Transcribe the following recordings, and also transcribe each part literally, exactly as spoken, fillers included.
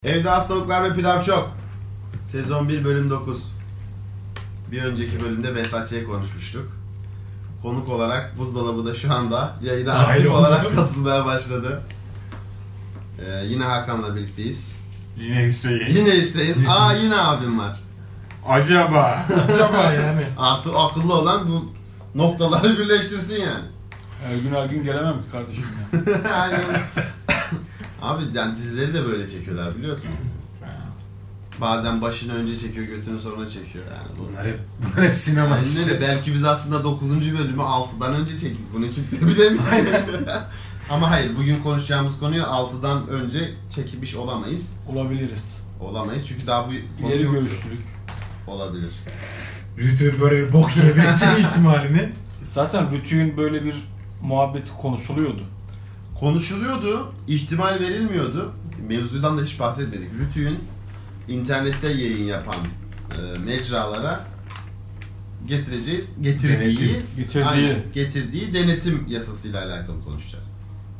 Evde az tavuklar ve pilav çok. Sezon bir bölüm dokuz. Bir önceki bölümde Behzatçı'ya konuşmuştuk. Konuk olarak buzdolabı da şu anda yayına aktif olarak katılmaya başladı. Ee, yine Hakan'la birlikteyiz. Yine Hüseyin. Yine Hüseyin. Aa yine abim var. Acaba. Acaba yani. Artık akıllı olan bu noktaları birleştirsin yani. Her gün her gün gelemem ki kardeşim ya. Aynen. Abi yani dizileri de böyle çekiyorlar biliyorsun. Bazen başını önce çekiyor, götünü sonra çekiyor yani. Bunlar hep, bunlar hep sinema yani işte. Öyle. Belki biz aslında dokuzuncu bölümü altıdan önce çektik. Bunu kimse bilemiyor. Ama hayır, bugün konuşacağımız konuyu altıdan önce çekmiş olamayız. Olabiliriz. Olamayız çünkü daha bu konu İleri yoktur. görüşlülük. Olabilir. Rütü'nün böyle bir bok yiyebileceği ihtimalini. Zaten Rütü'nün böyle bir muhabbeti konuşuluyordu. Konuşuluyordu, ihtimal verilmiyordu. Mevzudan da hiç bahsetmedik. Rütü'nün internette yayın yapan e, mecralara getireceği, getirdiği, Denetim, getirdiği. Aynen, getirdiği denetim yasasıyla alakalı konuşacağız.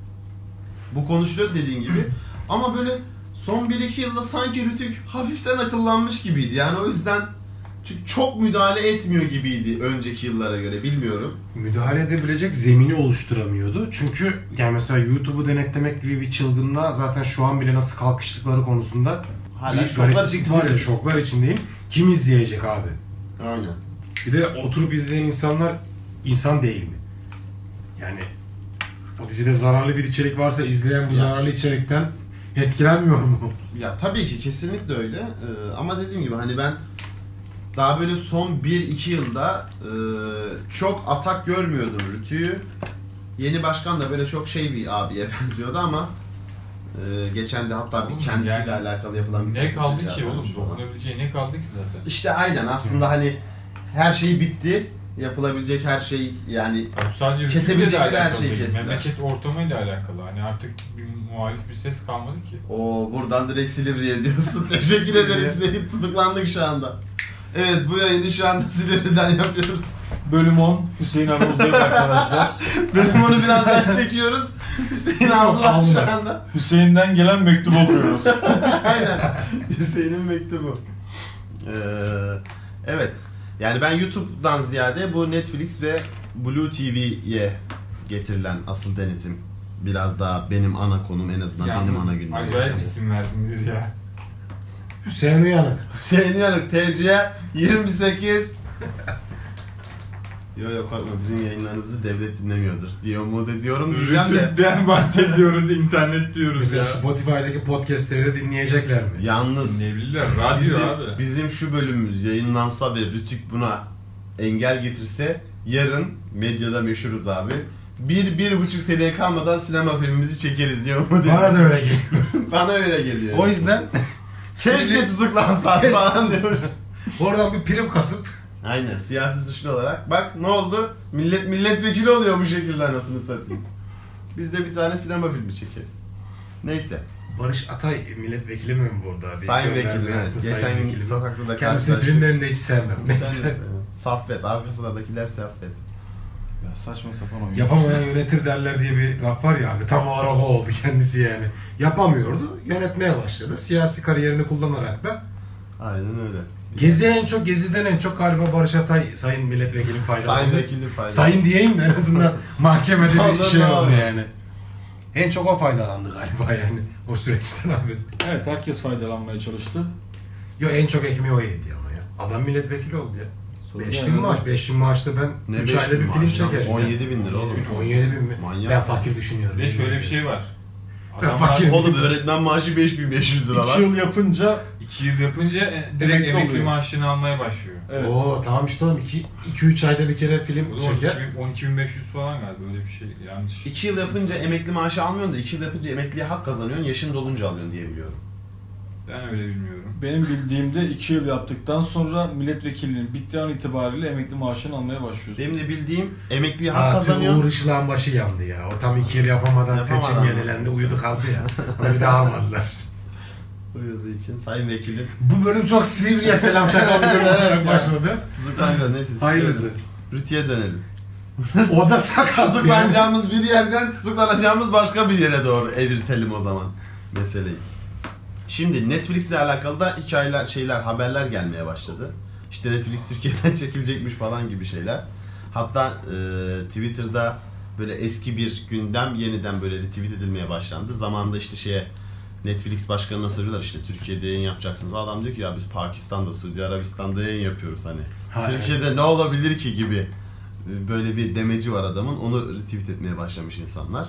Bu konuşuluyor dediğin gibi. Ama böyle son bir iki yılda sanki Rütük hafiften akıllanmış gibiydi. Yani o yüzden çünkü çok müdahale etmiyor gibiydi önceki yıllara göre, bilmiyorum. Müdahale edebilecek zemini oluşturamıyordu. Çünkü yani mesela YouTube'u denetlemek gibi bir çılgınlığa zaten şu an bile nasıl kalkıştıkları konusunda Hala bir şoklar gariplik var ya, şoklar içindeyim. Kim izleyecek abi? Aynen. Bir de oturup izleyen insanlar insan değil mi? Yani o dizide zararlı bir içerik varsa izleyen bu Ya. zararlı içerikten etkilenmiyor mu? Ya tabii ki kesinlikle öyle. Ee, ama dediğim gibi hani ben daha böyle son bir iki yılda e, çok atak görmüyordum Rütü'yü. Yeni başkan da böyle çok şey bir abiye benziyordu ama e, geçen de hatta bir Oğlum, kendisiyle yani alakalı yapılan bir Ne kaldı röportaj ki oğlum? yapmış falan. Dokunabileceği ne kaldı ki zaten? İşte aynen aslında hani her şey bitti. Yapılabilecek her şey yani Abi sadece kesebilecekleri ülkeyle her alakalı şeyi değil. kestiler. Memleket ortamıyla alakalı. Hani artık bir muhalif bir ses kalmadı ki. o buradan direkt Silivri'ye diyorsun. Teşekkür ederiz. Zeynep, tutuklandık şu anda. Evet, bu yayını şu anda Silivri'den yapıyoruz. Bölüm on. Hüseyin Arnavuz'dayım arkadaşlar. Bölüm onu birazdan çekiyoruz. Hüseyin aldılar şu anda. Hüseyin'den gelen mektup okuyoruz. Aynen. Hüseyin'in mektubu. Ee, evet. Yani ben YouTube'dan ziyade bu Netflix ve Blue T V'ye getirilen asıl denetim biraz daha benim ana konum, en azından benim Yalnız ana gündemim. acayip isim verdiniz ya. Hüseyin Uyanık. Hüseyin Yanık T C yirmi sekiz. Yok yok korkma, bizim yayınlarımızı devlet dinlemiyordur diyor mu de diyorum diyeceğim de. Rütük'ten bahsediyoruz, internet diyoruz Mesela ya. Spotify'daki podcastleri de dinleyecekler mi? Yalnız Ne bilirler, radyo bizim, abi. bizim şu bölümümüz yayınlansa ve Rütük buna engel getirse yarın medyada meşhuruz abi. Bir, bir buçuk seneye kalmadan sinema filmimizi çekeriz diyor mu? Bana da öyle geliyor. Bana öyle geliyor. O yüzden keşke tutuklansan Keşke falan diyor. oradan bir prim kasıp Aynen, siyasi suçlu olarak. Bak ne oldu? Millet milletvekili oluyor bu şekilde, anasını satayım. Biz de bir tane sinema filmi çekeriz. Neyse. Barış Atay milletvekili mi burada? Bir Sayın gönderme vekilim, evet. yaptı, Geçen sayın gün vekilim. sokakta da Kendisi karşılaştık. filmlerini de hiç sevmem. Ben de Neyse. sevmem. Saffet, arka sıradakiler Saffet. Ya saçma sapan oyun. Yapamayan yönetir derler diye bir laf var ya abi. Tam olarak o oldu kendisi yani. Yapamıyordu. Yönetmeye başladı. Siyasi kariyerini kullanarak da. Aynen öyle. Gezi en çok, Gezi'den en çok galiba Barış Atay sayın milletvekilinin faydalandı. Sayın vekilim faydalı. Sayın diyeyim de en azından mahkemede bir Olur, şey oldu olur. yani. En çok o faydalandı galiba yani o süreçten abi. Evet, herkes faydalanmaya çalıştı. Yo, en çok ekmeği o yedi ama ya. Adam milletvekili oldu ya. Sonra beş yani bin maaş, beş bin maaşta ben üç ayda bir film çekerim. on yedi bin lira oğlum. on yedi bin mi? Manyak. Ben fakir düşünüyorum. Ve şöyle bir şey var. Ben Adamlar fakir- Oğlum öğretmen maaşı beş bin beş yüz lira İki lan. yıl yapınca iki yıl yapınca e, direkt Emekli emekli oluyor. maaşını almaya başlıyor. evet. Oo tamam işte oğlum iki üç ayda bir kere film Bu da çeker. on iki bin beş yüz falan galiba, öyle bir şey yanlış. iki yıl yapınca emekli maaşı almıyorsun da iki yıl yapınca emekliye hak kazanıyorsun, yaşın dolunca alıyorsun diye biliyorum. Ben öyle bilmiyorum. Benim bildiğimde iki yıl yaptıktan sonra milletvekilinin bittiği an itibariyle emekli maaşını almaya başlıyorsun. Benim de bildiğim emekliye hak Aa, tüm kazanıyorsun. Uğur Işılak'ın başı yandı ya. O tam iki yıl yapamadan Yapamadan seçim mı? yenilendi, uyudu kaldı ya. Onu bir daha almadılar. Uyuduğu için sayın vekilim. Bu bölüm çok Silivri'ye selam şakalı bölüm Evet olarak ya. başladı. Tutuklanca neyse. Hayırlısı. Rütü'ye dönelim. O da sakat yani. Tutuklanacağımız bir yerden tutuklanacağımız başka bir yere doğru evirtelim o zaman meseleyi. Şimdi Netflix ile alakalı da hikayeler, şeyler, haberler gelmeye başladı. İşte Netflix Türkiye'den çekilecekmiş falan gibi şeyler. Hatta e, Twitter'da böyle eski bir gündem yeniden böyle retweet edilmeye başlandı. Zamanında işte şeye Netflix başkanına soruyorlar işte Türkiye'de yayın yapacaksınız. Adam diyor ki ya biz Pakistan'da, Suudi Arabistan'da yayın yapıyoruz hani. Ha, Türkiye'de evet. Ne olabilir ki gibi böyle bir demeci var adamın. Onu retweet etmeye başlamış insanlar.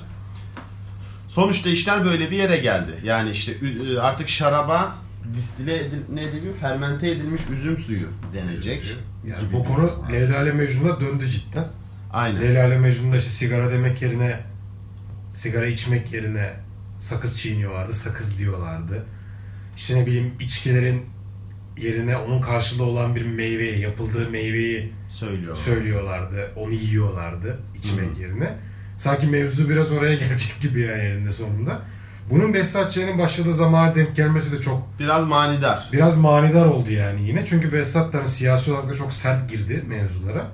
Sonuçta işler böyle bir yere geldi. Yani işte artık şaraba distile edil, ne ediliyor? Fermente edilmiş üzüm suyu denecek. Yani bu konu Leyla ile Mecnun'a döndü cidden. Aynen. Leyla ile Mecnun'da işte sigara demek yerine sigara içmek yerine sakız çiğniyorlardı, sakız diyorlardı. İşte ne bileyim içkilerin yerine onun karşılığı olan bir meyveyi, yapıldığı meyveyi söylüyorlar. söylüyorlardı. Onu yiyorlardı içmek Hı. yerine. Sanki mevzu biraz oraya gelecek gibi yani elinde sonunda. Bunun Behzat Ç'nin başladığı zamana denk gelmesi de çok... Biraz manidar. Biraz manidar oldu yani yine. Çünkü Behzat da siyasi olarak da çok sert girdi mevzulara.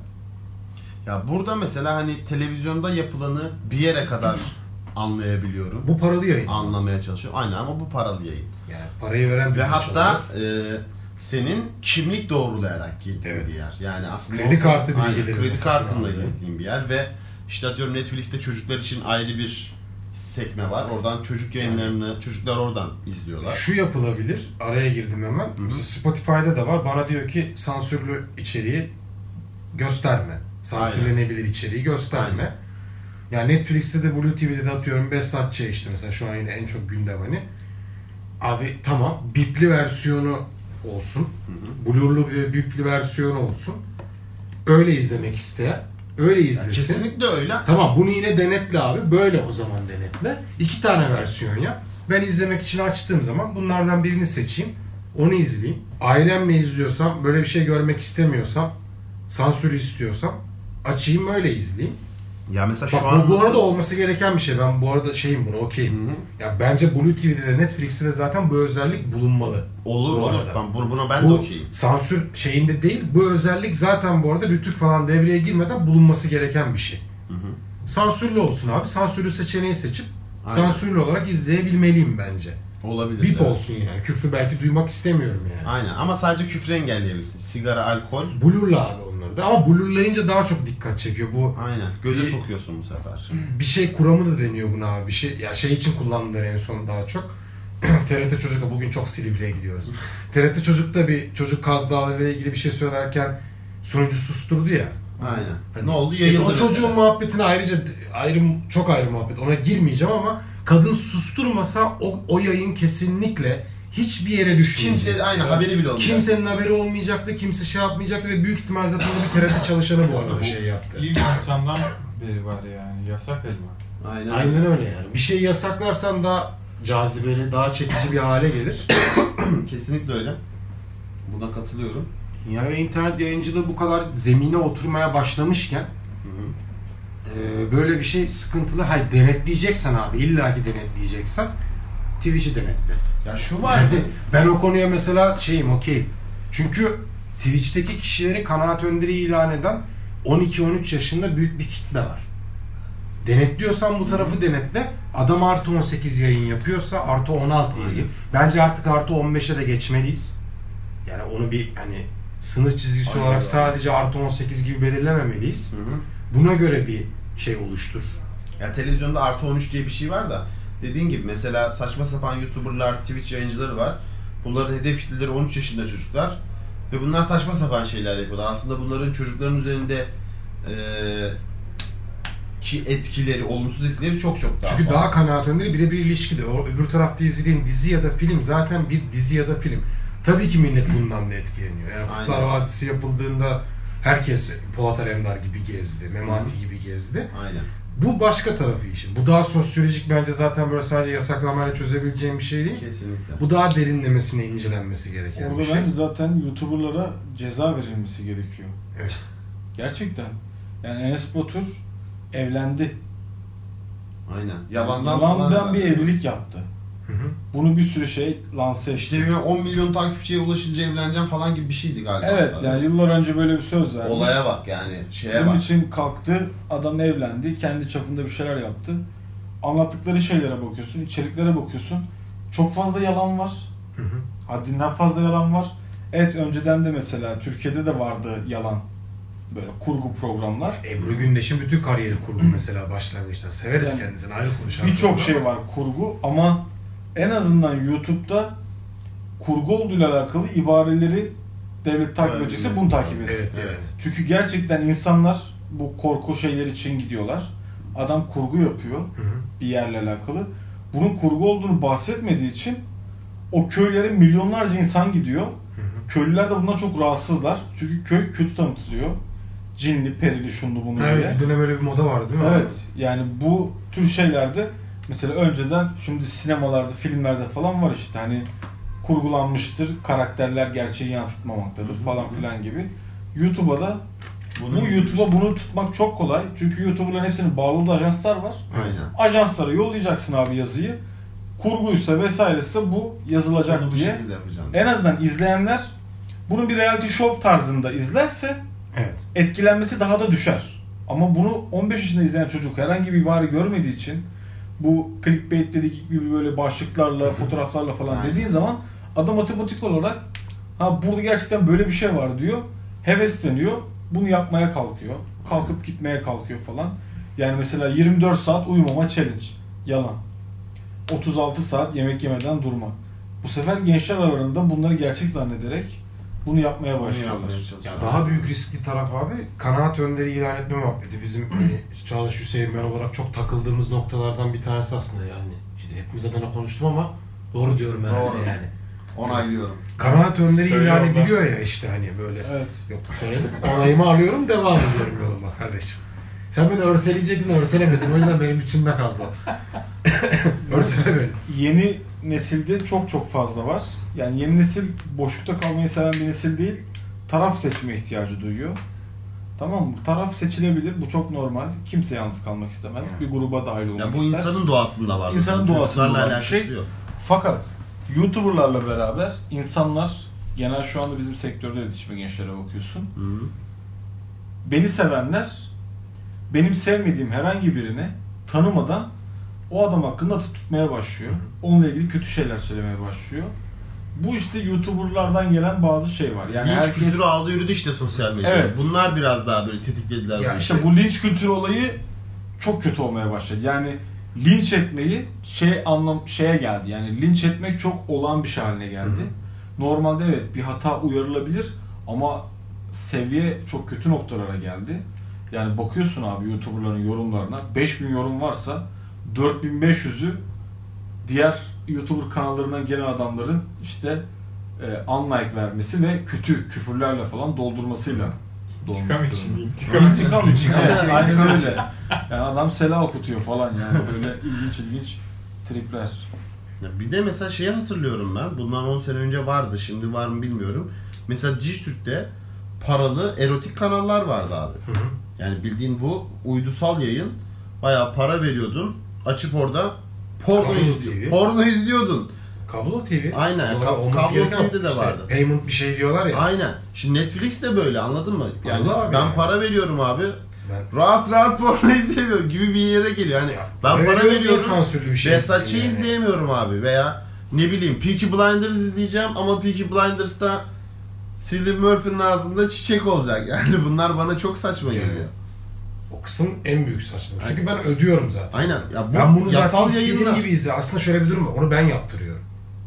Ya burada mesela hani televizyonda yapılanı bir yere kadar anlayabiliyorum. Bu paralı yayın. Anlamaya çalışıyorum. Aynen ama bu paralı yayın. Yani parayı veren ve hatta e, senin kimlik doğrulayarak girdiğin evet. bir yer. Yani aslında kredi kartı bilgileri. Kredi kartınla girdiğin bir yer ve işte atıyorum Netflix'te çocuklar için ayrı bir sekme var. Oradan çocuk yayınlarını yani, çocuklar oradan izliyorlar. Şu yapılabilir. Araya girdim hemen. Hı-hı. Mesela Spotify'da da var. Bana diyor ki sansürlü içeriği gösterme. Sansürlenebilir Aynen. içeriği gösterme. Aynen. Yani Netflix'te de Blue T V'de de atıyorum Behzat Ç işte mesela şu an yine en çok gündem hani. Abi tamam bipli versiyonu olsun. Blurlu bir bipli versiyonu olsun. Öyle izlemek isteyen öyle izlesin. Yani kesinlikle öyle. Tamam bunu yine denetle abi. Böyle o zaman denetle. İki tane versiyon yap. Ben izlemek için açtığım zaman bunlardan birini seçeyim. Onu izleyeyim. Ailemle izliyorsam, böyle bir şey görmek istemiyorsam, sansürü istiyorsam açayım öyle izleyeyim. Ya mesela Bak, şu an bu, bu arada olması gereken bir şey. Ben bu arada şeyim bunu okeyim. Ya bence Blue T V'de de Netflix'te de zaten bu özellik bulunmalı. Olur olur. Ben bunu buna ben bu, de okeyim. Sansür şeyinde değil. Bu özellik zaten bu arada Rütük falan devreye girmeden bulunması gereken bir şey. Hı hı. Sansürlü olsun abi. Sansürlü seçeneği seçip Aynen. sansürlü olarak izleyebilmeliyim bence. Olabilir. Bip evet. olsun yani. Küfrü belki duymak istemiyorum yani. Aynen ama sadece küfrü engelleyebilirsin. Sigara, alkol. Blurla abi onları da. Ama blurlayınca daha çok dikkat çekiyor. Bu Aynen. Göze bir, sokuyorsun bu sefer. Bir şey kuramı da deniyor buna abi. Bir şey ya şey için kullandılar en son daha çok. T R T Çocuk'ta bugün çok Silivri'ye gidiyoruz. T R T Çocuk'ta bir çocuk Kaz Dağı ile ilgili bir şey söylerken sunucu susturdu ya. Aynen. Hani, ne oldu? Yayıldı o çocuğun mesela. Muhabbetine ayrıca ayrı çok ayrı muhabbet. Ona girmeyeceğim ama kadın susturmasa o, o yayın kesinlikle hiçbir yere düşmeyecek. Kimse aynı yani, haberi bile olmayacak. Kimsenin haberi olmayacaktı, kimse şey yapmayacaktı ve büyük ihtimal zaten bir T R T çalışanı bu arada şey yaptı. İlk insandan beri var yani, yasak elma. Aynen. Aynen öyle yani. Bir şeyi yasaklarsan daha cazibeli, daha çekici bir hale gelir. Kesinlikle öyle. Buna katılıyorum. Yani internet yayıncılığı bu kadar zemine oturmaya başlamışken e, böyle bir şey sıkıntılı. Hayır denetleyeceksen abi, illaki denetleyeceksen Twitch'i denetle. Ya şu var. Yani ben o konuya mesela şeyim okeyim. Çünkü Twitch'teki kişileri kanaat önderi ilan eden on iki on üç yaşında büyük bir kitle var. Denetliyorsan bu tarafı denetle. Adam artı on sekiz yayın yapıyorsa artı on altı yayın. Bence artık artı on beşe de geçmeliyiz. Yani onu bir hani sınır çizgisi Aynen olarak abi. Sadece artı on sekiz gibi belirlememeliyiz. Hı hı. Buna göre bir şey oluştur. Ya televizyonda artı on üç diye bir şey var da dediğin gibi mesela saçma sapan YouTuber'lar, Twitch yayıncıları var. Bunların hedef kitleleri on üç yaşında çocuklar. Ve bunlar saçma sapan şeyler yapıyorlar. Aslında bunların çocukların üzerinde e, ki etkileri, olumsuz etkileri çok çok daha Çünkü fazla. daha kanaat önderi birebir ilişkili. O öbür tarafta izlediğin dizi ya da film zaten bir dizi ya da film. Tabii ki millet bundan da etkileniyor. Yani Kurtlar Vadisi yapıldığında herkes Polat Alemdar gibi gezdi, Memati Hı. gibi gezdi. Aynen. Bu başka tarafı işin. Bu daha sosyolojik bence zaten böyle sadece yasaklamayla çözebileceğim bir şey değil. Kesinlikle. Bu daha derinlemesine incelenmesi gereken Orada bir şey. Orada bence zaten YouTuber'lara ceza verilmesi gerekiyor. Evet. Gerçekten. Yani Enes Batur evlendi. Aynen. Yalandan, Yalandan bir evlilik yaptı. Hı hı. Bunu bir sürü şey lanse etti. İşte on milyon takipçiye ulaşınca evleneceğim falan gibi bir şeydi galiba. Evet yani, yani yıllar önce böyle bir söz verdi. Olaya bak yani şeye Bunun bak. Bunun için kalktı, adam evlendi, kendi çapında bir şeyler yaptı. Anlattıkları şeylere bakıyorsun, içeriklere bakıyorsun. Çok fazla yalan var. Hı hı. Haddinden fazla yalan var. Evet, önceden de mesela Türkiye'de de vardı yalan. Böyle kurgu programlar. Ebru Gündeş'in bütün kariyeri kurgu mesela başlangıçta. Severiz Yani kendisini, ayrı konuşalım. Birçok şey var kurgu ama en azından YouTube'da kurgu olduğuyla alakalı ibareleri devlet takip Evet, edecekse evet. bunu takip etsin. Evet, evet. Çünkü gerçekten insanlar bu korku şeyler için gidiyorlar. Adam kurgu yapıyor Hı hı. bir yerle alakalı. Bunun kurgu olduğunu bahsetmediği için o köylere milyonlarca insan gidiyor. Hı hı. Köylüler de bundan çok rahatsızlar. Çünkü köy kötü tanıtılıyor. Cinli, perili, şunlu bunu Evet, diye. bir dönem öyle bir moda vardı değil mi? Evet, yani bu tür şeylerde mesela önceden şimdi sinemalarda, filmlerde falan var işte hani kurgulanmıştır, karakterler gerçeği yansıtmamaktadır falan filan gibi. YouTube'a da bu YouTube'a bunu tutmak çok kolay. Çünkü YouTuber'ların hepsinin bağlı olduğu ajanslar var. Aynen. Ajanslara yollayacaksın abi yazıyı. Kurguysa vesairesi bu yazılacak Bunu bu diye. şekilde yapacağım. En azından izleyenler bunu bir reality show tarzında izlerse Evet. etkilenmesi daha da düşer. Ama bunu on beş yaşında izleyen çocuk herhangi bir ibare görmediği için bu clickbait dedik gibi böyle başlıklarla, fotoğraflarla falan Aynen. dediğin zaman adam otomatik olarak ha burada gerçekten böyle bir şey var diyor. Hevesleniyor. Bunu yapmaya kalkıyor. Kalkıp gitmeye kalkıyor falan. Yani mesela yirmi dört saat uyumama challenge. Yalan. otuz altı saat yemek yemeden durma. Bu sefer gençler aralarında bunları gerçek zannederek bunu yapmaya Bunu başlıyorlar. yapmaya Ya çalışıyorum. daha büyük riskli taraf abi kanaat önderi ilan etme muhabbeti. Bizim hani Çağdaş Hüseyin ben olarak çok takıldığımız noktalardan bir tanesi aslında yani. Şimdi hepimiz adına konuştum ama doğru diyorum herhalde Doğru. yani. Onaylıyorum. Kanaat önderi Söyle ilan ondan ediliyor sonra. ya işte hani böyle. Evet. Yok söyledim. Onayımı alıyorum, devam ediyorum yoluma kardeşim. Sen beni örseleyecektin, örselemedin. O yüzden benim içimde kaldı. Örsele beni. Yeni nesilde çok çok fazla var. Yani yeni nesil boşlukta kalmayı seven bir nesil değil. Taraf seçme ihtiyacı duyuyor. Tamam mı? Taraf seçilebilir. Bu çok normal. Kimse yalnız kalmak istemez. Bir gruba dahil olmak Ya bu ister. insanın doğasında var. İnsanın Çocuklarla doğasında olan bir alakası şey. yok. Fakat YouTuber'larla beraber insanlar, genel şu anda bizim sektörde iletişime gençlere bakıyorsun. Hı. Beni sevenler benim sevmediğim herhangi birini tanımadan o adam hakkında atıp tutmaya başlıyor. Onunla ilgili kötü şeyler söylemeye başlıyor. Bu işte YouTuber'lardan gelen bazı şey var. Yani Linç herkes kültürü aldı yürüdü işte sosyal medyada. Evet. Bunlar biraz daha böyle tetiklediler. Ya bu işte işi. bu linç kültürü olayı çok kötü olmaya başladı. Yani linç etmeyi şey anlam şeye geldi. Yani linç etmek çok olağan bir şey haline geldi. Hı hı. Normalde evet bir hata uyarılabilir ama seviye çok kötü noktalara geldi. Yani bakıyorsun abi YouTuber'ların yorumlarına beş bin yorum varsa dört bin beş yüzü diğer YouTuber kanallarından gelen adamların işte e, unlike vermesi ve kötü küfürlerle falan doldurmasıyla dolmuş İntikam durumda. için, intikam için. İntikam için. İntikam Evet, için, aynen intikam öyle. için. Yani adam sela okutuyor falan yani böyle ilginç ilginç tripler. Ya bir de mesela şeyi hatırlıyorum ben. Bundan on sene önce vardı. Şimdi var mı bilmiyorum. Mesela Dijitürk'te paralı erotik kanallar vardı abi. Hı hı. Yani bildiğin bu uydusal yayın. Bayağı para veriyordun. Açıp orada porno, Kablo izli- T V. porno izliyordun. Kablo T V. Aynen, Doğru, kab- olması kablo gereken T V'de de işte vardı. Payment bir şey diyorlar ya. Aynen. Şimdi Netflix de böyle, anladın mı? Yani Anladım abi ben yani. para veriyorum abi. Ben, Rahat rahat porno izlemiyorum gibi bir yere geliyor. Hani Ya, ben para veriyorum diye veriyorum. sansürlü bir şey Versace izleyeyim yani. izleyemiyorum abi veya ne bileyim Peaky Blinders izleyeceğim ama Peaky Blinders'ta Cillian Murphy'nin ağzında çiçek olacak. Yani bunlar bana çok saçma Yani. geliyor. O kısım en büyük saçma. Çünkü Aynen. ben ödüyorum zaten. Aynen. Ya bu Ben bunu zaten yasal istediğim yayınla. gibi izle. Aslında şöyle bir durum var. Onu ben yaptırıyorum.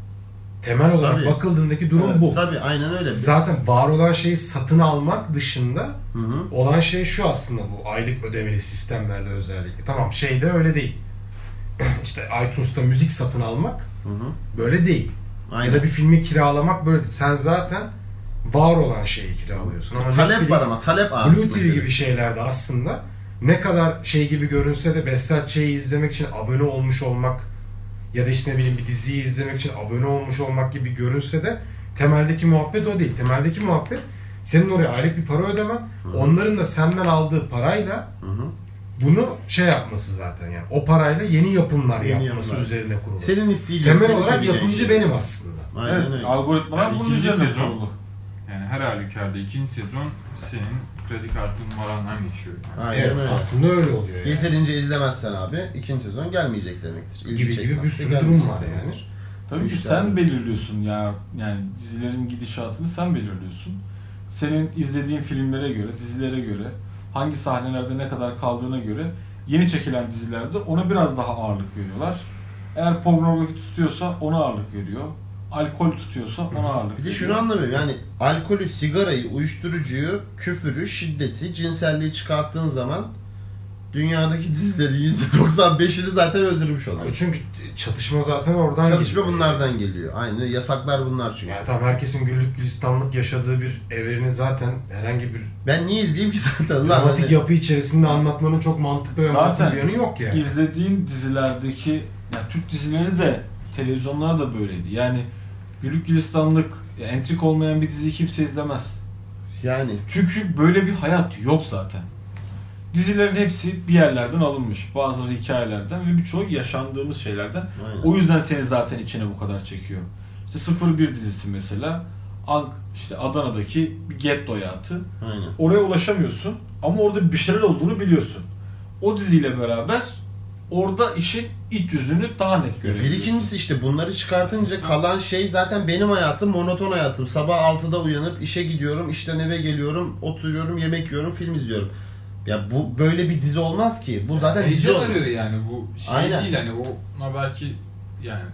Temel olarak Tabii. bakıldığındaki durum Evet, bu. Tabii aynen öyle. Zaten var olan şeyi satın almak dışında Hı hı. olan şey şu aslında bu aylık ödemeli sistemlerde özellikle. Tamam şeyde öyle değil. İşte iTunes'ta müzik satın almak Hı hı. böyle değil. Aynen. Ya da bir filmi kiralamak böyle değil. Sen zaten var olan şeyi kiralıyorsun. Ama talep Netflix, var ama talep ağırlığı. Blue T V gibi şeylerde aslında ne kadar şey gibi görünse de Behzatçı'yı izlemek için abone olmuş olmak ya da işte ne bileyim bir diziyi izlemek için abone olmuş olmak gibi görünse de temeldeki muhabbet o değil. Temeldeki muhabbet senin oraya aylık bir para ödemen, Hı. onların da senden aldığı parayla Hı hı. bunu şey yapması zaten yani. O parayla yeni yapımlar Yeni yapması yapımlar. üzerine kurulu. Senin isteyeceğin, Temel senin olarak seveceğin yapımcı şey. benim aslında. Aynen Evet, öyle. algoritmalar Yani bunun ikinci üzerine sezon. kurulu. Yani her halükarda ikinci sezon senin kredi kartın numarandan geçiyor. Yani. Aynen Evet, öyle. aslında öyle oluyor yani. Yeterince izlemezsen abi ikinci sezon gelmeyecek demektir. İlgi Gibi gibi bir çekmezse sürü gelmeyecek durum var yani. demektir. Tabii ki İşte sen abi. belirliyorsun ya, yani dizilerin gidişatını sen belirliyorsun. Senin izlediğin filmlere göre, dizilere göre, hangi sahnelerde ne kadar kaldığına göre yeni çekilen dizilerde ona biraz daha ağırlık veriyorlar. Eğer pornografi tutuyorsa ona ağırlık veriyor. Alkol tutuyorsa ona ağırlık Bir de veriyor. şunu anlamıyorum yani alkolü, sigarayı, uyuşturucuyu, küfürü, şiddeti, cinselliği çıkarttığın zaman dünyadaki dizilerin yüzde doksan beşini zaten öldürmüş oluyor. Çünkü çatışma zaten oradan Çalışma geliyor. bunlardan geliyor. Aynen yasaklar bunlar çünkü. Yani tam herkesin güllük gülistanlık yaşadığı bir evrenin zaten herhangi bir Ben niye izleyeyim ki zaten? Lan dramatik hani- yapı içerisinde anlatmanın çok mantıklı ve Zaten mantıklı bir yanı yok yani. İzlediğin dizilerdeki, yani Türk dizileri de, televizyonlar da böyleydi. Yani gülük gülistanlık, entrik olmayan bir diziyi kimse izlemez. Yani Çünkü böyle bir hayat yok zaten. Dizilerin hepsi bir yerlerden alınmış. Bazıları hikayelerden ve birçoğu yaşandığımız şeylerden. aynen. O yüzden seni zaten içine bu kadar çekiyor. İşte sıfır bir dizisi mesela. Ank, işte Adana'daki bir getto hayatı. Aynen. Oraya ulaşamıyorsun ama orada bir şeyler olduğunu biliyorsun. O diziyle beraber orada işin iç yüzünü daha net Bir görebiliyorsun. ikincisi işte bunları çıkartınca kalan şey zaten benim hayatım, monoton hayatım. Sabah altıda uyanıp işe gidiyorum, işten eve geliyorum, oturuyorum, yemek yiyorum, film izliyorum. Ya bu böyle bir dizi olmaz ki. Bu zaten dizi Heyecan olmaz. arıyor yani bu şey Aynen. değil hani ona belki yani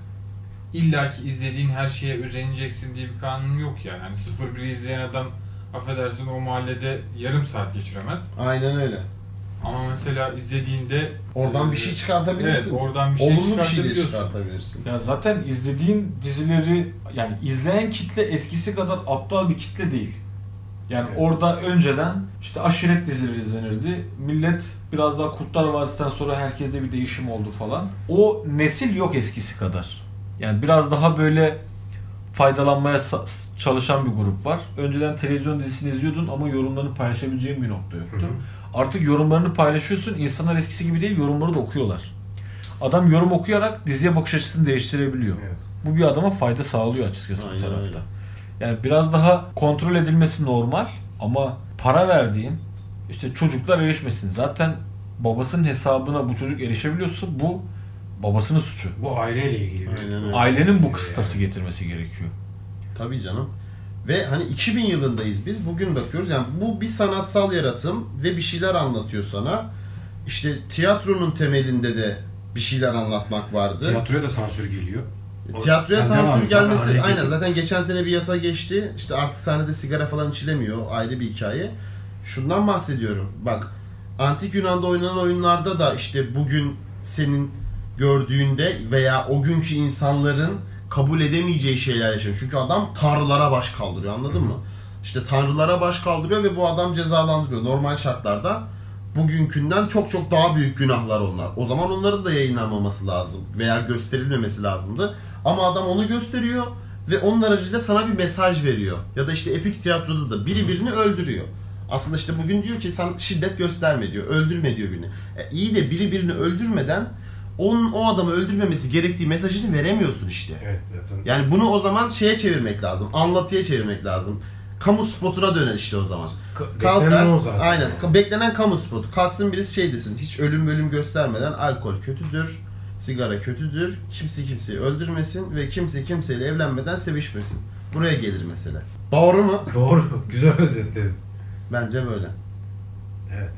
illaki izlediğin her şeye özeneceksin diye bir kanun yok yani. Hani sıfır bir izleyen adam affedersin o mahallede yarım saat geçiremez. Aynen öyle. Ama mesela izlediğinde Oradan e, bir şey çıkartabilirsin. Evet, oradan bir şey Olumlu bir şey de çıkartabiliyorsun. çıkartabilirsin. Ya zaten izlediğin dizileri, yani izleyen kitle eskisi kadar aptal bir kitle değil. Yani Evet. orada önceden işte aşiret dizileri izlenirdi. Millet biraz daha Kurtlar Vadisi'nden sonra herkeste bir değişim oldu falan. O nesil yok eskisi kadar. Yani biraz daha böyle faydalanmaya sa- çalışan bir grup var. Önceden televizyon dizisini izliyordun ama yorumlarını paylaşabileceğin bir nokta yoktu. Hı hı. Artık yorumlarını paylaşıyorsun. İnsanlar eskisi gibi değil, yorumları da okuyorlar. Adam yorum okuyarak diziye bakış açısını değiştirebiliyor. Evet. Bu bir adama fayda sağlıyor açıkçası bu Aynen tarafta. öyle. Yani biraz daha kontrol edilmesi normal ama para verdiğin işte çocuklar erişmesin. Zaten babasının hesabına bu çocuk erişebiliyorsa bu babasının suçu. Bu aileyle ilgili bir Aynen öyle. Ailenin bu kıstası getirmesi gerekiyor. Tabii canım. Ve hani iki bin yılındayız biz. Bugün bakıyoruz. Yani bu bir sanatsal yaratım ve bir şeyler anlatıyor sana. İşte tiyatronun temelinde de bir şeyler anlatmak vardı. Tiyatroya da sansür geliyor. O- Tiyatroya Sen devam sansür et, gelmesi, hareketi- aynen zaten geçen sene bir yasa geçti. İşte artık sahnede sigara falan içilemiyor. Ayrı bir hikaye. Şundan bahsediyorum. Bak, Antik Yunan'da oynanan oyunlarda da işte bugün senin gördüğünde veya o günkü insanların kabul edemeyeceği şeyler yaşanıyor. Çünkü adam tanrılara baş kaldırıyor, anladın mı? İşte tanrılara baş kaldırıyor ve bu adam cezalandırıyor. Normal şartlarda bugünkünden çok çok daha büyük günahlar onlar. O zaman onların da yayınlanmaması lazım veya gösterilmemesi lazımdı. Ama adam onu gösteriyor ve onun aracıyla sana bir mesaj veriyor. Ya da işte epik tiyatroda da biri birini öldürüyor. Aslında işte bugün diyor ki sen şiddet gösterme diyor, öldürme diyor birini. E iyi de biri birini öldürmeden onun o adamı öldürmemesi gerektiği mesajını veremiyorsun işte. Evet zaten. Yani bunu o zaman şeye çevirmek lazım, anlatıya çevirmek lazım. Kamu spotuna döner işte o zaman. Ka- Kalkar, beklenen o zaten. aynen, Yani. ka- beklenen kamu spotu. Kalksın birisi şey desin, hiç ölüm bölüm göstermeden alkol kötüdür, sigara kötüdür, kimse kimseyi öldürmesin ve kimse kimseyle evlenmeden sevişmesin. Buraya gelir mesele. Doğru mu? Doğru. Güzel özetledin. Bence böyle. Evet.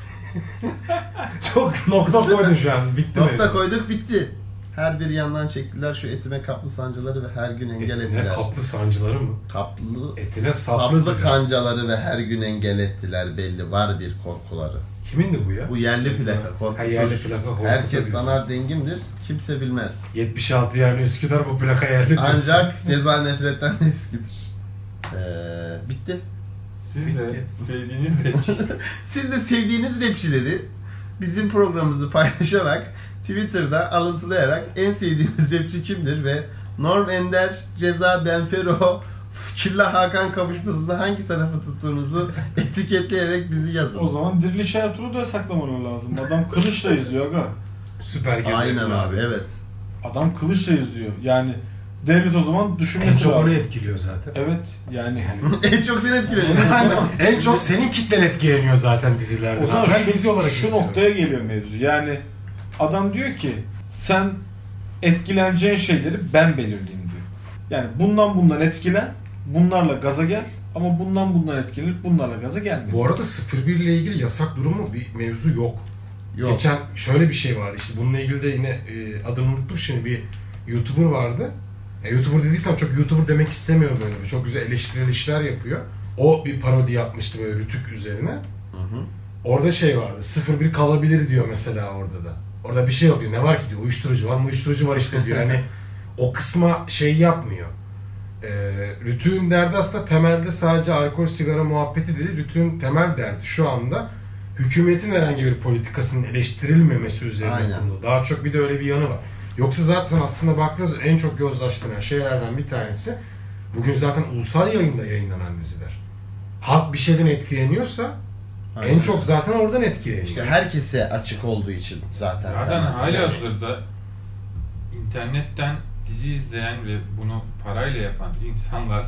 Çok nokta koydun şu an. Bitti Nokta mevzu. koyduk, bitti. Her bir yandan çektiler şu etime kaplı sancıları ve her gün engel Etine ettiler. kaplı sancıları mı? Kaplı, Etine saplı saplı diyor. kancaları ve her gün engel ettiler, belli var bir korkuları. Kimindi bu ya? Bu yerli plaka, korkutur. Ha, yerli plaka, korkutur Herkes diyorsun. sanar dengimdir, kimse bilmez. yetmiş altı yani Üsküdar bu plaka yerli diyorsun. Ancak ceza nefretten de eskidir. Ee, bitti. Siz Bitti. de sevdiğiniz rapçi. Siz de sevdiğiniz rapçileri bizim programımızı paylaşarak, Twitter'da alıntılayarak en sevdiğiniz rapçi kimdir ve Norm Ender, Ceza, Benfero, Killa Hakan kavuşmasında hangi tarafı tuttuğunuzu etiketleyerek bizi yazın. O zaman Diriliş Ertuğrul'u da yasaklamaları lazım. Adam kılıçla izliyor aga. Süper geldi. Aynen abi, evet. Adam kılıçla izliyor. Yani devlet o zaman En düşünmesi çok onu lazım. etkiliyor zaten. Evet yani. En çok seni etkiledi. En çok senin kitlen etkileniyor zaten dizilerden. O zaman Ben şu, dizi olarak şu izliyorum. noktaya geliyor mevzu. Yani adam diyor ki sen etkileneceğin şeyleri ben belirleyeyim diyor. Yani bundan bundan etkilen, bunlarla gaza gel ama bundan bundan etkilenip bunlarla gaza gelme. Bu arada sıfır bir ile ilgili yasak durumu bir mevzu yok. Yok. Geçen şöyle bir şey vardı işte bununla ilgili de yine e, adını unuttum şimdi bir YouTuber vardı. E, YouTuber dediysem çok YouTuber demek istemiyorum böyle. Çok güzel eleştirel işler yapıyor. O bir parodi yapmıştı böyle Rütük üzerine. Hı hı. Orada şey vardı. sıfır bir kalabilir diyor mesela orada da. Orada bir şey yok diyor. Ne var ki diyor. Uyuşturucu var mı? Uyuşturucu var işte diyor. Hani o kısma şey yapmıyor. E, Rütük'ün derdi aslında temelde sadece alkol sigara muhabbeti değil. Rütük'ün temel derdi şu anda hükümetin herhangi bir politikasının eleştirilmemesi üzerine Aynen. kurulu. Daha çok bir de öyle bir yanı var. Yoksa zaten aslında baktığınızda en çok gözdaşlanan şeylerden bir tanesi bugün zaten ulusal yayında yayınlanan diziler. Halk bir şeyden etkileniyorsa Aynen. en çok zaten oradan etkileniyor. İşte herkese açık olduğu için zaten. Zaten halihazırda internetten dizi izleyen ve bunu parayla yapan insanlar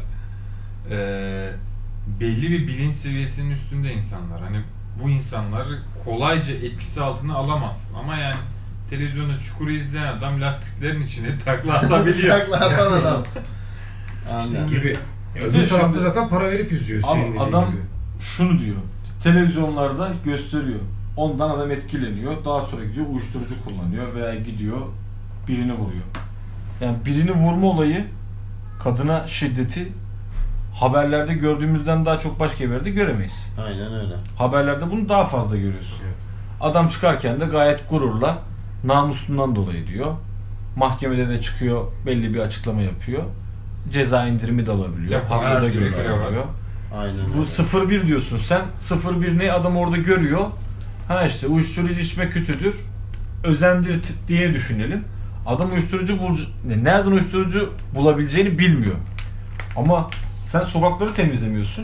eee belli bir bilinç seviyesinin üstünde insanlar. Hani bu insanlar kolayca etkisi altına alamaz. Ama yani televizyonda Çukur'u izleyen adam lastiklerin içine takla atabiliyor. Takla atan adam. İşte Aynen. gibi. Bir Öbür de tarafta şimdi- zaten para verip izliyor senin Ama dediğin adam gibi. şunu diyor. Televizyonlarda gösteriyor. Ondan adam etkileniyor. Daha sonra gidiyor uyuşturucu kullanıyor veya gidiyor birini vuruyor. Yani birini vurma olayı, kadına şiddeti haberlerde gördüğümüzden daha çok başka bir yerde göremeyiz. Aynen öyle. Haberlerde bunu daha fazla görüyorsun. Evet. Adam çıkarken de gayet gururla namusundan dolayı diyor. Mahkemede de çıkıyor, belli bir açıklama yapıyor. Ceza indirimi de alabiliyor. Ya, Haklı her da türlü görebiliyor. Aynen Bu öyle. sıfır bir diyorsun sen. sıfır bir ne adam orada görüyor. Ha işte uyuşturucu içme kötüdür. Özendir t- diye düşünelim. Adam uyuşturucu bul nereden uyuşturucu bulabileceğini bilmiyor. Ama sen sokakları temizlemiyorsun.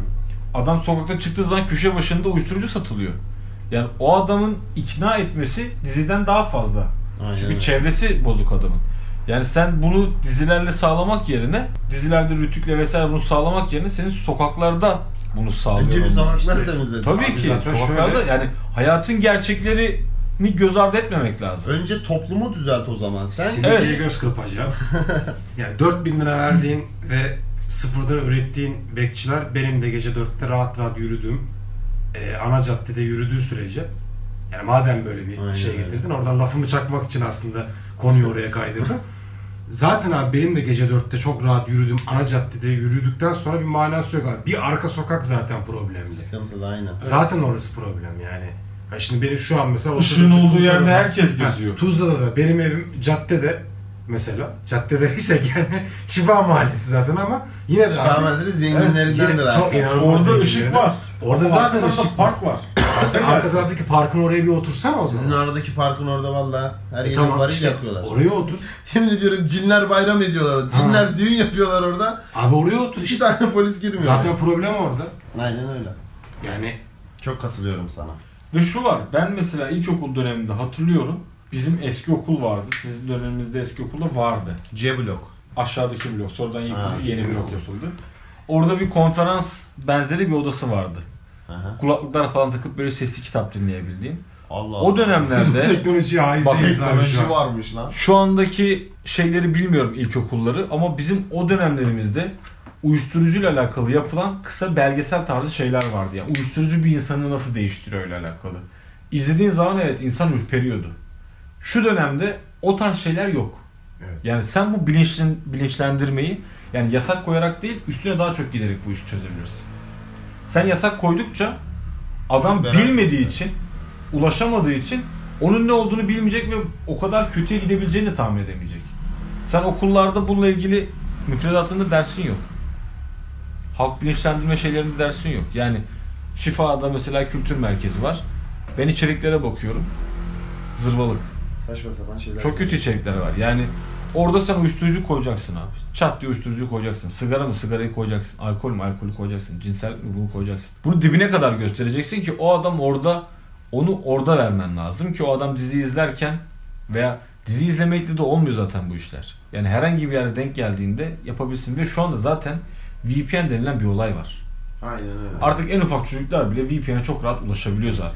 Adam sokakta çıktığı zaman köşe başında uyuşturucu satılıyor. Yani o adamın ikna etmesi diziden daha fazla. Aynen Çünkü öyle. çevresi bozuk adamın. Yani sen bunu dizilerle sağlamak yerine, dizilerde Rütük'le vesaire bunu sağlamak yerine senin sokaklarda bunu sağlıyor. Önce bir olman. sokakları İşte- temizledin. Tabii Abi ki zaten sokaklarda şöyle- yani hayatın gerçeklerini göz ardı etmemek lazım. Önce toplumu düzelt o zaman sen. Sinirliye Evet. göz kırpacağım. Yani dört bin lira verdiğin ve sıfırdan ürettiğin bekçiler benim de gece dörtte rahat rahat yürüdüğüm e, ana caddede yürüdüğü sürece yani madem böyle bir Aynen şey öyle. getirdin oradan lafımı çakmak için aslında konuyu oraya kaydırdım. Zaten abi benim de gece dörtte çok rahat yürüdüğüm ana caddede yürüdükten sonra bir manası yok abi. Bir arka sokak zaten problemli. Sıkıntılı aynen. Zaten orası problem yani. Ha şimdi benim şu an mesela Işığın oturduğum olduğu Tuzla'da yerde da- herkes Ha, geziyor. Tuzla'da da benim evim caddede mesela. Caddede ise yani Şifa Mahallesi zaten ama yine de Şifa abi, Mahallesi'nin zenginlerindendir yine çok abi. inanılmaz Orada zenginleri. ışık var. Orada Ama zaten arka tarafta ışık var. park var. Sen arka taraftaki parkın oraya bir otursana o Sizin zaman. aradaki parkın orada valla her E gece tamam varil işte yakıyorlar. oraya otur. Yemin ediyorum cinler bayram ediyorlar orada. Cinler düğün yapıyorlar orada. Abi oraya otur İki işte. tane polis girmiyor. Zaten problem orada. Aynen öyle. Yani Çok katılıyorum sana. Ve şu var, ben mesela ilkokul döneminde hatırlıyorum. Bizim eski okul vardı. Sizin döneminizde eski okulda vardı. C blok. Aşağıdaki blok. Sonradan yeni, Ha, yeni yeni blok blok. yapıldı. Orada bir konferans benzeri bir odası vardı. Aha. Kulaklıklar falan takıp böyle sesli kitap dinleyebildiğin. Allah O dönemlerde teknolojiye haiz Bak, değiliz abi şu Teknoloji an. varmış lan. şu andaki şeyleri bilmiyorum ilkokulları ama bizim o dönemlerimizde uyuşturucuyla alakalı yapılan kısa belgesel tarzı şeyler vardı. Yani uyuşturucu bir insanı nasıl değiştiriyor ile alakalı. İzlediğin zaman evet insan ürperiyordu. Şu dönemde o tarz şeyler yok. Evet. Yani sen bu bilinçlen, bilinçlendirmeyi yani yasak koyarak değil üstüne daha çok giderek bu işi çözebilirsin. Sen yasak koydukça adam Çocuk merak bilmediği ediyor. için, ulaşamadığı için onun ne olduğunu bilmeyecek ve o kadar kötüye gidebileceğini de tahmin edemeyecek. Sen okullarda bununla ilgili müfredatında dersin yok. Halk bilinçlendirme şeylerinde dersin yok. Yani Şifa'da mesela kültür merkezi var. Ben içeriklere bakıyorum. Zırvalık. Saçma sapan şeyler. Çok kötü içerikler var. Yani orada sen uyuşturucu koyacaksın abi. Çat diye uyuşturucu koyacaksın. Sigara mı sigarayı koyacaksın. Alkol mü alkolü koyacaksın. Cinsel mi bunu koyacaksın. Bunu dibine kadar göstereceksin ki o adam orada onu orada vermen lazım ki o adam dizi izlerken veya dizi izlemekle de olmuyor zaten bu işler. Yani herhangi bir yerde denk geldiğinde yapabilsin ve şu anda zaten V P N denilen bir olay var. Aynen öyle. Artık en ufak çocuklar bile V P N'e çok rahat ulaşabiliyor zaten.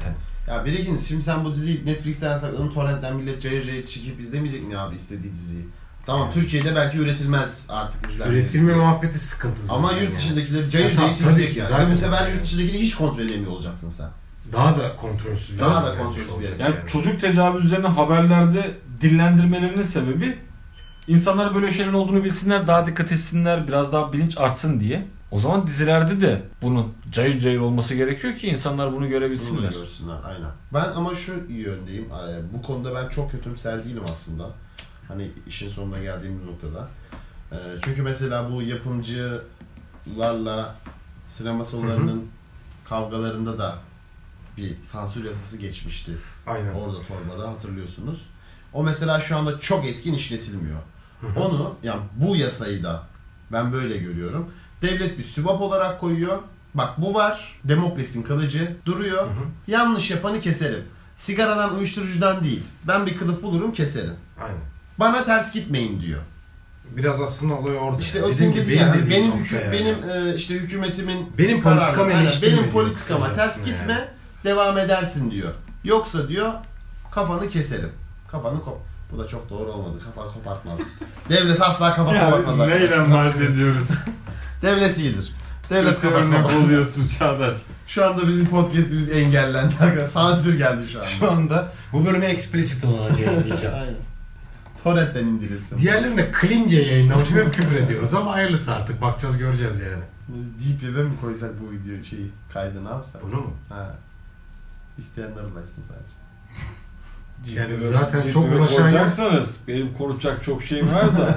Ya bir ikincisi şimdi sen bu diziyi Netflix'ten sakladın, torrentten millet cayır cayır çekip izlemeyecek mi abi istediği diziyi? Tamam Evet. Türkiye'de belki üretilmez artık izlenme. Üretilme muhabbeti sıkıntı zaten. Ama yurt dışındakileri cayır Ya cayır tabii- tabii çekecek ki yani. zaten. Ve bu sefer yurt dışındakini hiç kontrol edemiyor olacaksın sen. Daha da kontrolsüz bir Daha hale da gelmiş kontrolsüz bir olacak hale. Yani çocuk tecavüzlerini haberlerde dillendirmelerinin sebebi insanlar böyle şeylerin olduğunu bilsinler, daha dikkat etsinler, biraz daha bilinç artsın diye. O zaman dizilerde de bunun cayır cayır olması gerekiyor ki insanlar bunu Bunu da görebilsinler. görsünler aynen. Ben ama şu yöndeyim. Bu konuda ben çok kötümser değilim aslında. Hani işin sonuna geldiğimiz noktada. Çünkü mesela bu yapımcılarla sinema salonlarının kavgalarında da bir sansür yasası geçmişti. Aynen. Orada torbada hatırlıyorsunuz. O mesela şu anda çok etkin işletilmiyor. Onu yani bu yasayı da ben böyle görüyorum. Devlet bir sübap olarak koyuyor. Bak bu var. Demokrasinin kılıcı duruyor. Hı hı. Yanlış yapanı keserim. Sigaradan, uyuşturucudan değil. Ben bir kılıf bulurum keserim. Aynen. Bana ters gitmeyin diyor. Biraz aslında olay orada. İşte yani. o senin Dediğim dediğin gibi yani dediğim benim nokta hüküm, yani. benim e, işte hükümetimin Benim kararı- politikam aynen, eleştirme benim diyor politikama ters kısacasını gitme, yani. devam edersin diyor. Yoksa diyor kafanı keserim. Kafanı kop. Bu da çok doğru olmadı. Kafanı kopartmaz. Devlet asla kafa Ya kopartmaz. biz neyle arkadaşlar. bahsediyoruz? Devlet iyidir. Devlet Kötü kafa örnek kopartmaz. oluyorsun Çağdaş. Şu anda bizim podcast'imiz engellendi. Arkadaşlar. Sansür geldi şu anda. Şu anda bu bölümü explicit olarak yayınlayacağım. Aynen. Torrent'ten indirilsin. Diğerlerini de clean diye yayınlamışım, hep küfür ediyoruz ama hayırlısı artık, bakacağız göreceğiz yani. Biz Deep Web'e mi koysak bu video şeyi kaydı ne yapsak? Bunu mu? Ha. İsteyenler ulaşsın sadece. Yani zaten Ciddi çok bir ulaşan yok. konuşacaksanız benim konuşacak çok şeyim var da.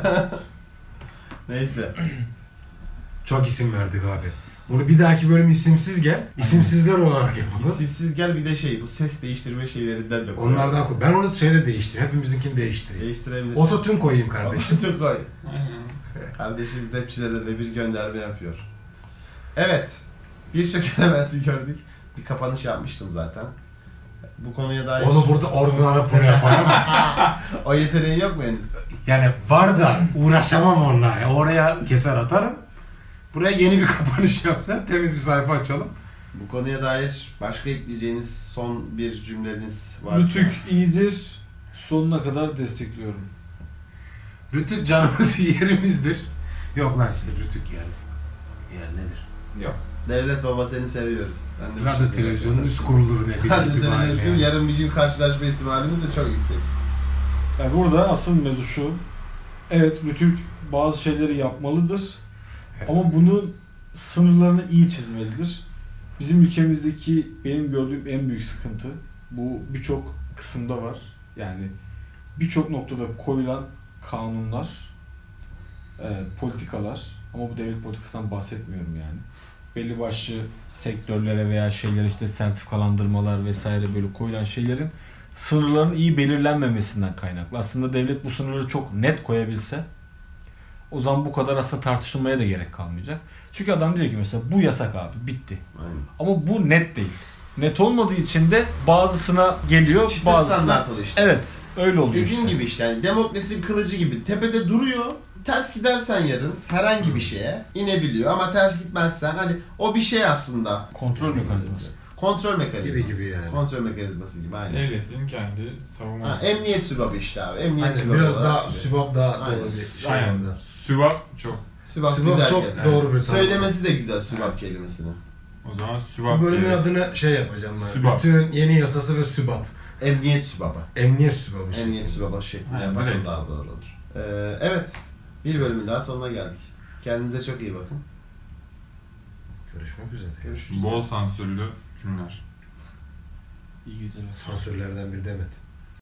Neyse. Çok isim verdik abi. Bunu bir dahaki bölüm isimsiz gel. İsimsizler olarak yapalım. İsimsiz gel bir de şey bu ses değiştirme şeylerinden de koy. Onlardan koy. Ben onu şeyde değiştireyim. Hepimizinkini değiştireyim. Değiştirebilirsin. Ototune koyayım kardeşim. Ototune koy. Aynen. Kardeşim rapçilere de bir gönderme yapıyor. Evet. Birçok elementi gördük. Bir kapanış yapmıştım zaten. Bu konuya dair... Onu burada oradan rapor yaparım. O yeteneğin yok mu henüz? Yani var da uğraşamam onunla. Yani oraya keser atarım. Buraya yeni bir kapanış yapsan temiz bir sayfa açalım. Bu konuya dair başka ekleyeceğiniz son bir cümleniz varsa... Rütük iyidir. Sonuna kadar destekliyorum. Rütük canımız yerimizdir. Yok lan işte Rütük yani. Yer nedir? Yok. Devlet baba seni seviyoruz. Ben de bu Radyo şekilde televizyonun bakıyorum. üst kuruluru netice Ben de itibariyle dediğiniz gibi yani. yarın bir gün karşılaşma ihtimalimiz de çok yüksek. Yani burada asıl mevzu şu. Evet Rütük bazı şeyleri yapmalıdır. Evet. Ama bunun sınırlarını iyi çizmelidir. Bizim ülkemizdeki benim gördüğüm en büyük sıkıntı bu birçok kısımda var. Yani birçok noktada koyulan kanunlar, e, politikalar ama bu devlet politikasından bahsetmiyorum yani. Belli başlı sektörlere veya şeylere işte sertifikalandırmalar vesaire böyle koyulan şeylerin sınırların iyi belirlenmemesinden kaynaklı. Aslında devlet bu sınırları çok net koyabilse o zaman bu kadar aslında tartışılmaya da gerek kalmayacak. Çünkü adam diyor ki mesela bu yasak abi bitti. Aynen. Ama bu net değil. Net olmadığı için de bazısına geliyor, Çifte bazısına... standart oluyor işte. Evet, öyle oluyor Dediğin işte. gibi işte yani demokrasinin kılıcı gibi tepede duruyor. Ters gidersen yarın herhangi bir şeye inebiliyor ama ters gitmezsen hani o bir şey aslında. Kontrol mekanizması. Kontrol mekanizması. Gibi gibi yani. Kontrol mekanizması gibi aynen. Devletin kendi savunma... Ha, emniyet sübabı işte abi. Emniyet Aynen, sübabı biraz olarak daha gibi. sübap daha Aynen. doğru bir şey Aynen. oldu. Sübap çok. Sübap, Sübap güzel çok kelime. doğru bir tanım. Söylemesi de güzel sübap kelimesini. O zaman sübap Bu bölümün diye- adını şey yapacağım ben. Sübap. Bütün yeni yasası ve sübap. Emniyet sübabı. Emniyet sübabı. işte. Emniyet sübabı şeklinde Aynen, yaparsam direkt. daha doğru olur. Ee, evet. Bir bölümün daha sonuna geldik. Kendinize çok iyi bakın. Görüşmek üzere. Görüşürüz. Bol sansürlü günler. İyi geceler. Sansürlerden bir demet.